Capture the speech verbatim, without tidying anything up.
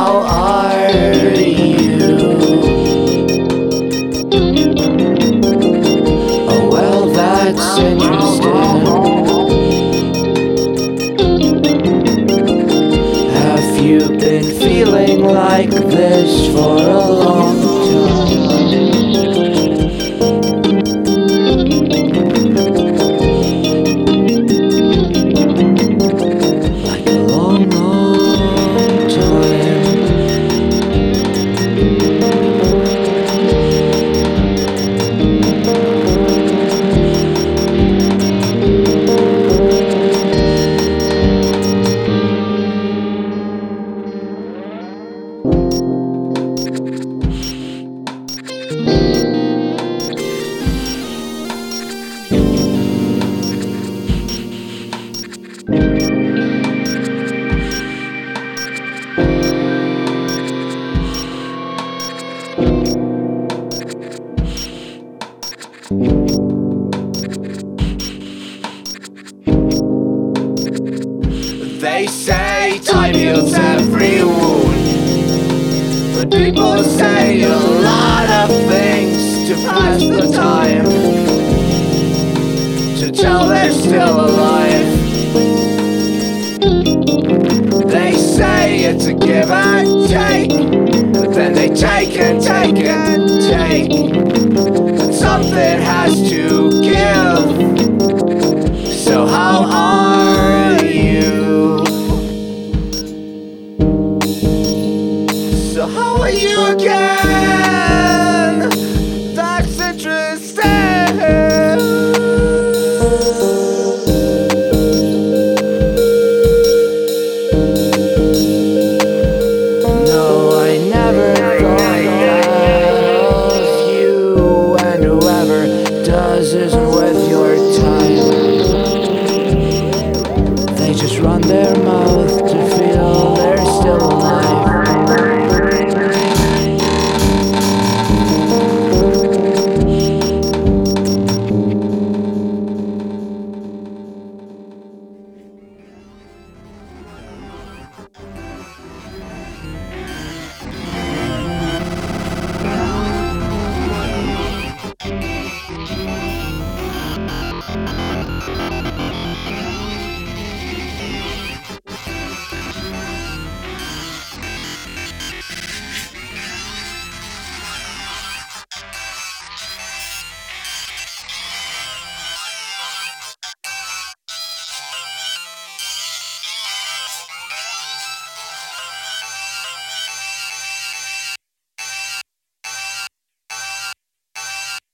how are you? Oh well, that's interesting. Have you been feeling like this for a long time? Like a long, long time. They say time heals every wound, but people say a lot of things to pass the time, to tell they're still alive. They say it's a give and take, but then they take and take and take, but something has to give. So how are you? So how are you again?